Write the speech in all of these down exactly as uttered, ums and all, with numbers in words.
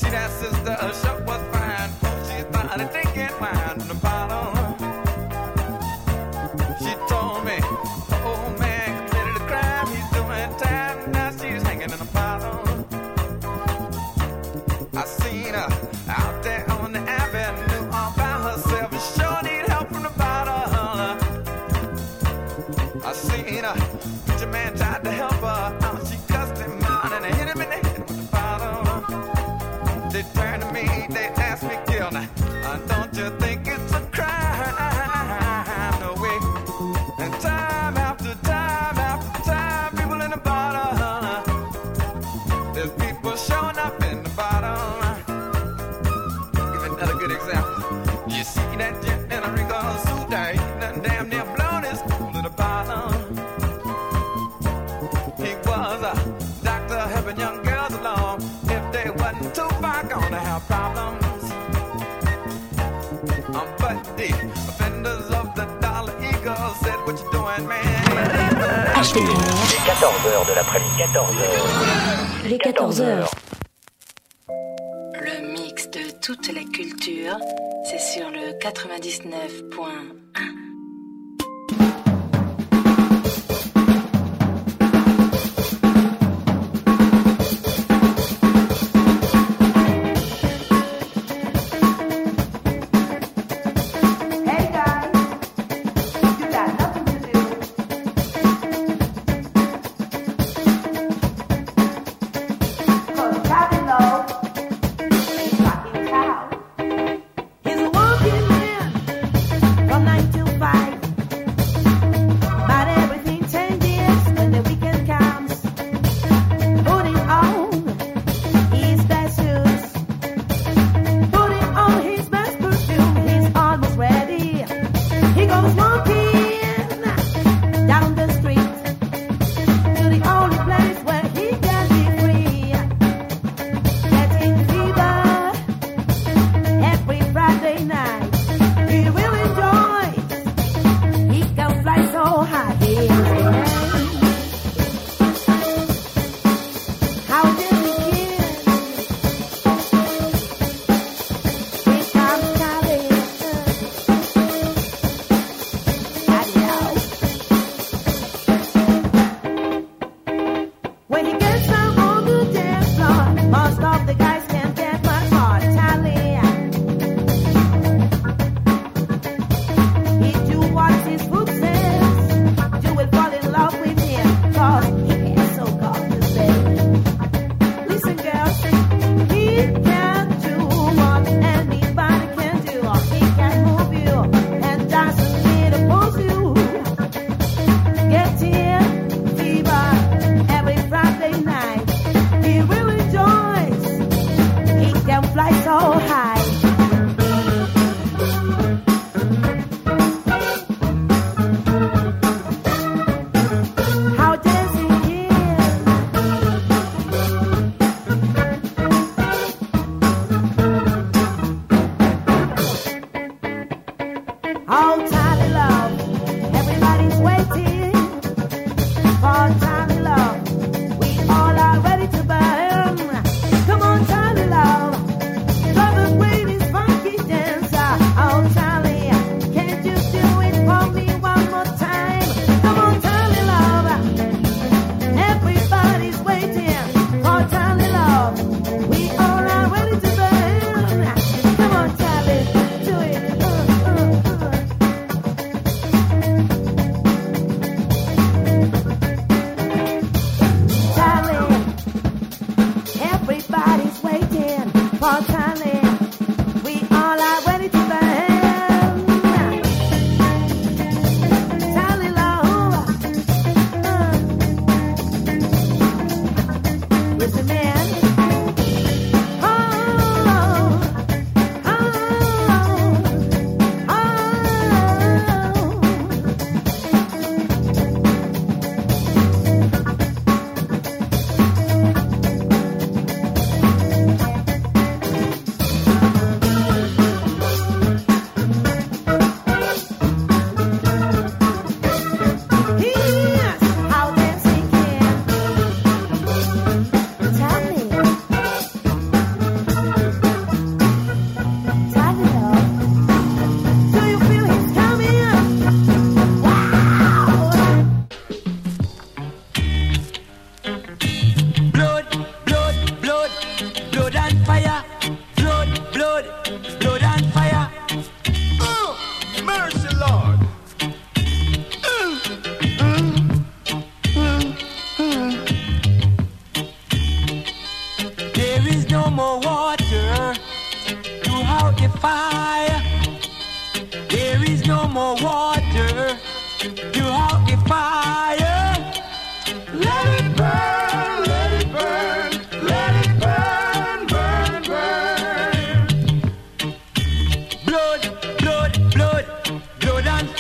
that sister sure was fine. She started drinking wine from the bottle. She told me, oh man committed a crime, he's doing time. Now she's hanging in a bottle. I seen her out there on the avenue all by herself. She sure need help from the bottle. I seen her, preacher man tried to help her out. She cussed him out and hit him in the head with the bottle. They turned to me, they asked me, Gilda, uh, don't you think it's a crime? No way. And time after time after time, people in the bottle. There's people showing up in the bottle. Give you another good example. You see that gent in a Ringo suit there, he done damn near blown his cool to the bottle. He was a doctor helping young girls along. If they wasn't too far gone to have problems. Um, but the offenders of the Dollar Eagle said, what you doing, man? H T M R. Les quatorze heures de l'après-midi, quatorze heures. Les quatorze heures. Le mix de toute la culture, c'est sur le quatre-vingt-dix-neuf point un.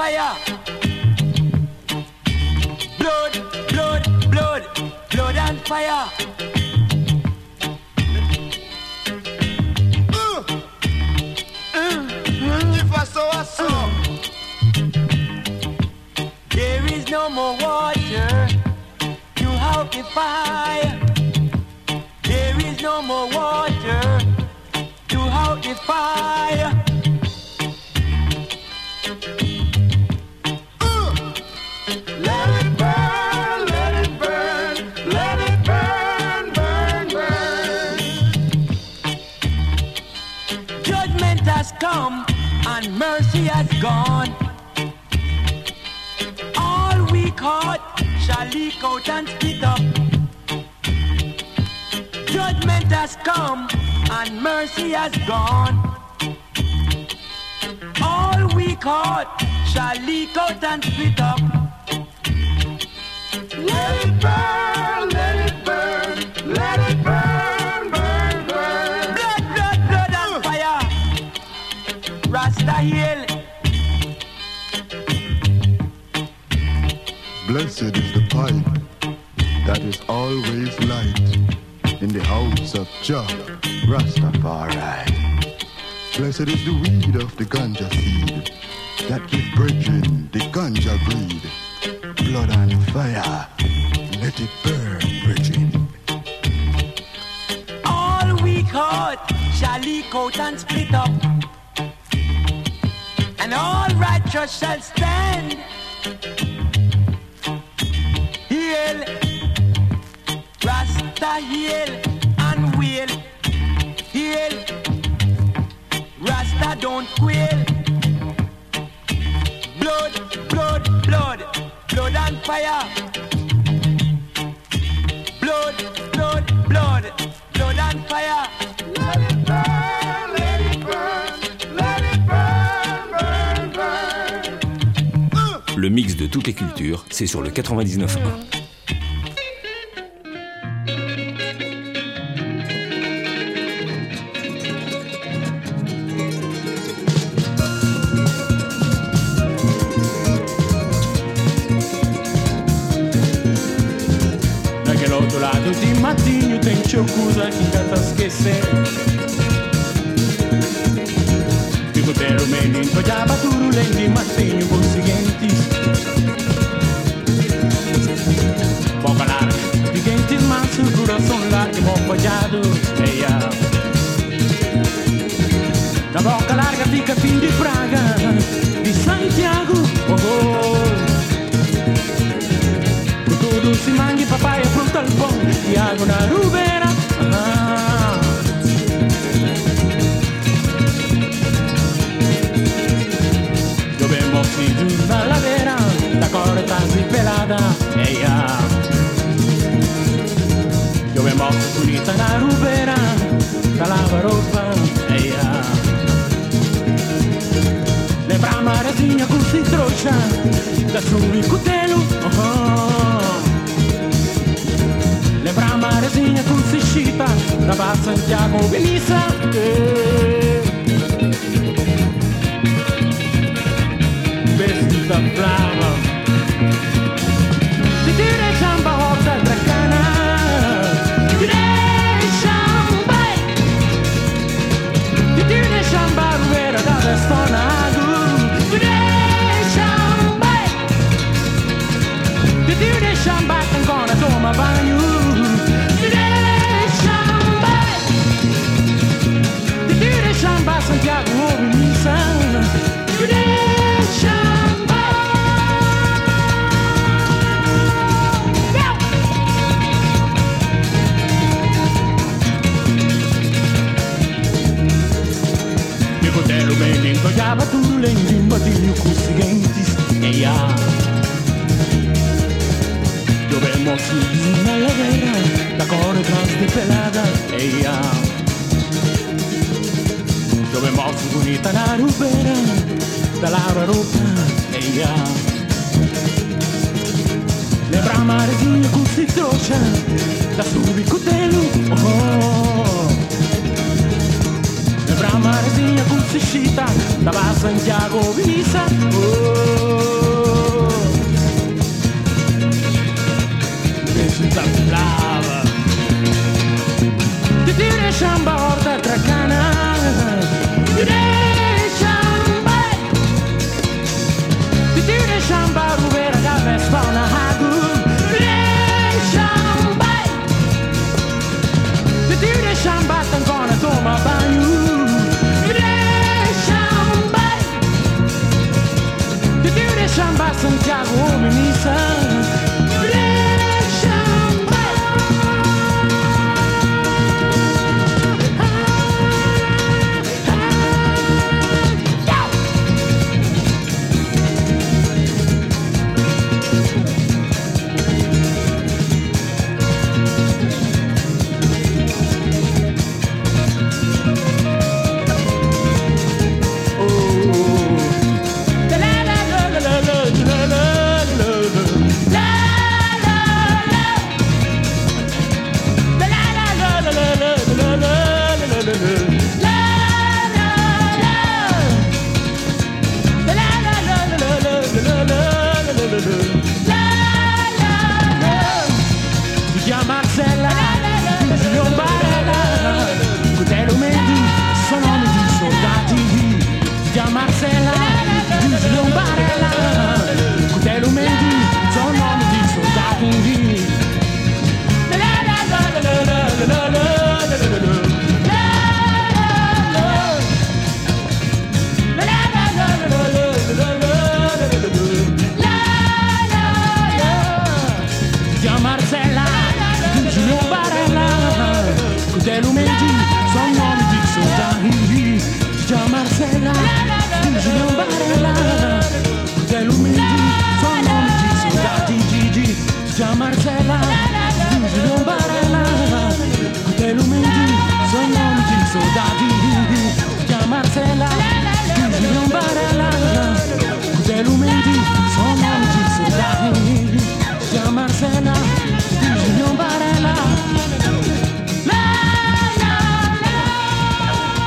fire. Blood, blood, blood, blood and fire. Uh, uh, if I saw I saw. There is no more water to out the fire. There is no more water to out the fire. Uh, let it burn, let it burn, let it burn, burn, burn. Judgment has come and mercy has gone. All we caught shall leak out and split up. Judgment has come and mercy has gone. All we caught shall leak out and split up. Let it burn, let it burn, let it burn, burn, burn. Blood, blood, blood and fire. Rasta Hill. Blessed is the pipe that is always light in the house of Jah Rastafari. Blessed is the weed of the ganja seed that give brethren the ganja breed. Blood and fire, let it burn, brethren. All we caught shall leak out and split up, and all righteous shall stand. Heal, Rasta heal and wail. Heal, Rasta don't quail. Blood, blood, blood, blood and fire. Blood, blood, blood, blood and fire. Let it burn, let it burn, let it burn, burn, burn. Uh. Le mix de toutes les cultures, c'est sur le quatre-vingt-dix-neuf point un. Di mattinho tem qualcosa que canta esquecer. Fico pelo meio, já baturo lendi mattinho com seguintes. Boca larga, seguintes manso, coração largo, mão fallado. Eia. Na boca larga fica fim de Praga, de Santiago. Oh, oh. Tudo se mangi, papaya, fruta al pão e água na rubera. Ah. Dove mossi giù dalla ladera, la corta si pelata. Eia. Dove mossi pulita na rubera, da lavaropa. Eia. Le brama resigna con si troccia, da sul cutelo. Oh. Lembra a resinha com se chita, da Baixa Santiago, Belissa. Vestida brava, ti dire samba rosa dracana, ti dire samba, ti dire samba ruera da Vestonado, ti dire samba, ti dire samba che ancora toma banho. Santiago, Belissa, you did Shamba. Mi cotello bene incogliava tu l'endi in badiglio con seguentes. Eia. Dove mossi nella vera, la core trans di pelata. Eia. Dove mossi bonita na rubera, da lava ropa, eia. Le brama resinha con si troccia, da subi cutelo, oh. Le brama resinha con si Chita, dava Santiago Visa. Oh, visions of love. Tu tire chamba horta tracana. Tu tire chamba. Tu tire chamba rubera da Vespana Hagu. Tu tire chamba. Tu tire chamba tancona toma banho. Chamba Santiago Menisa. Chamba.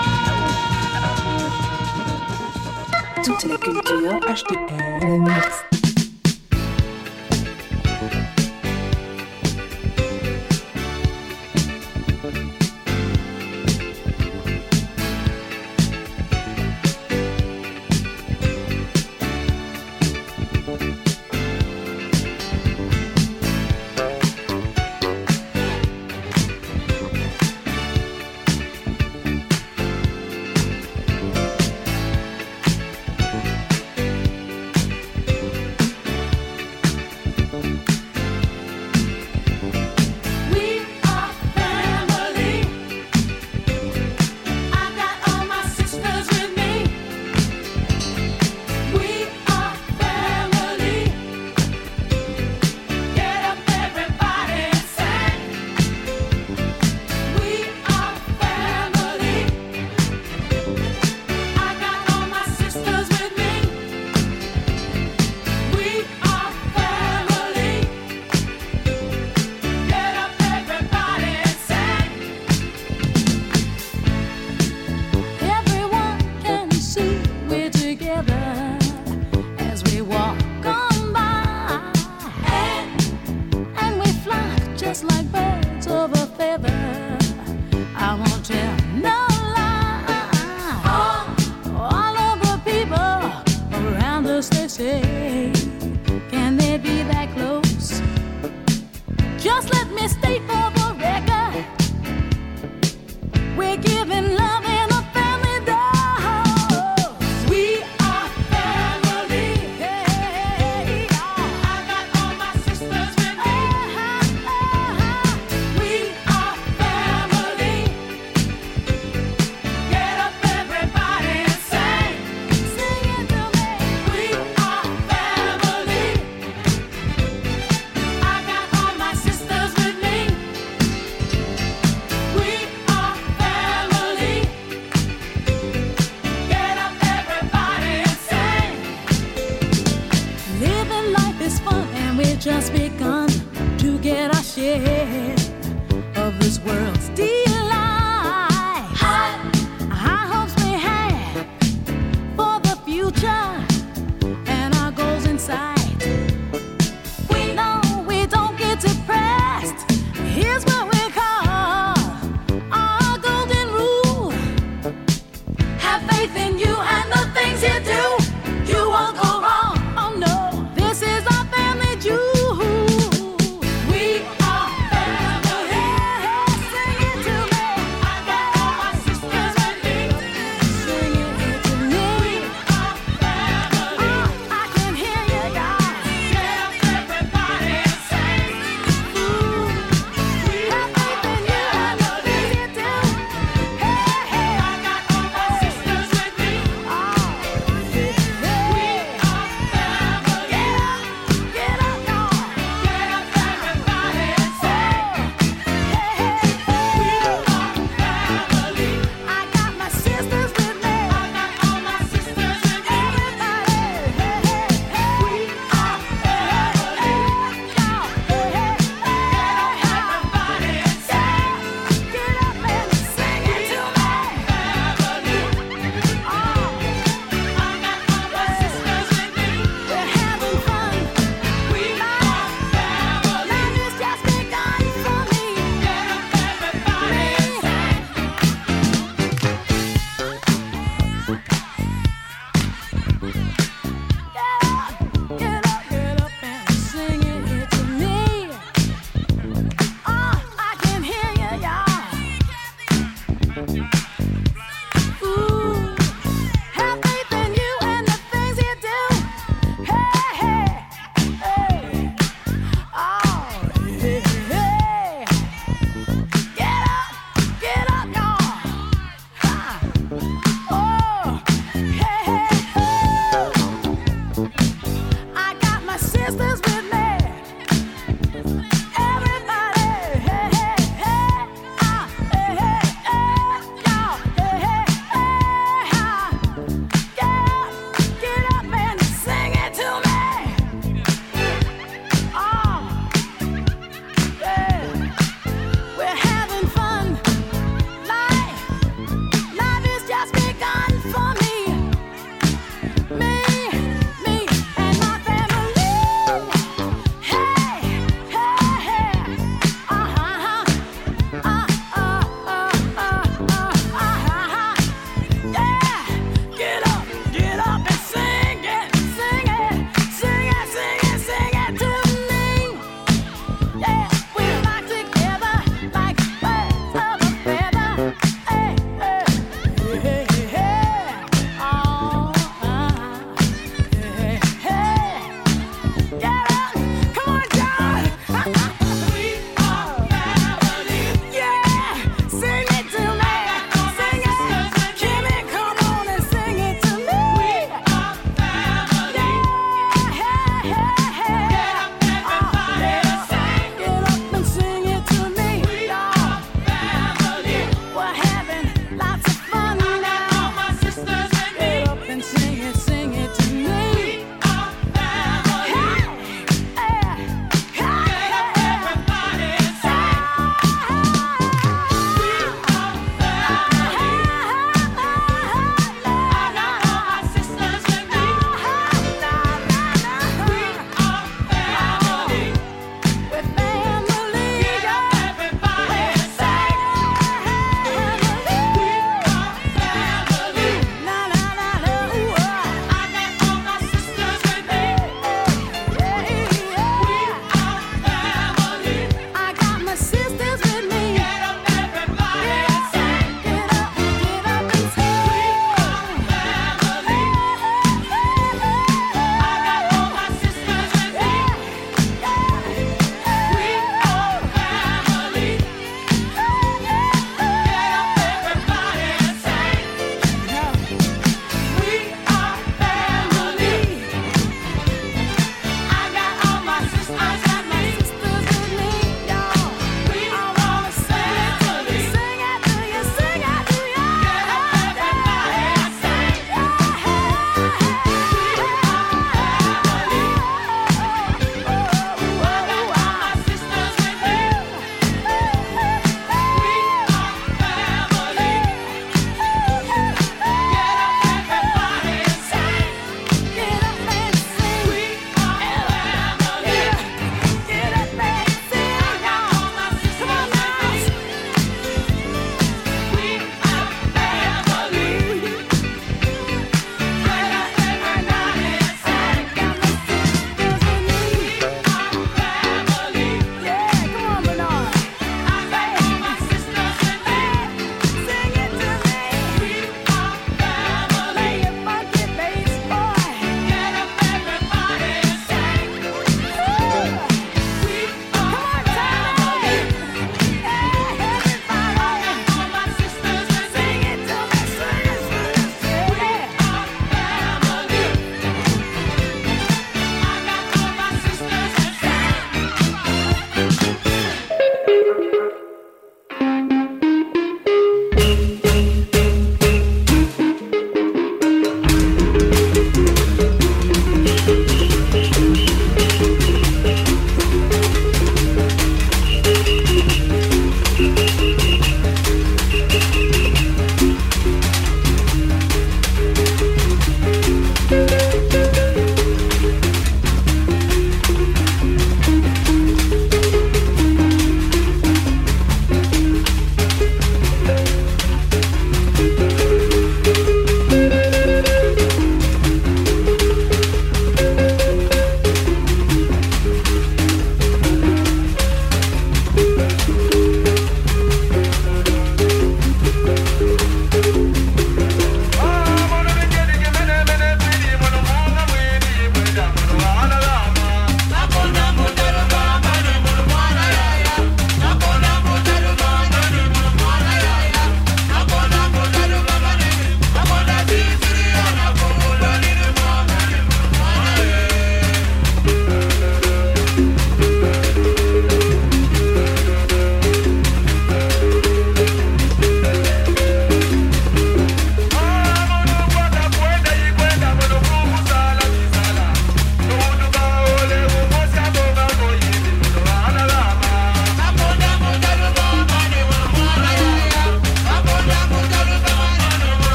Toute la culture H T M.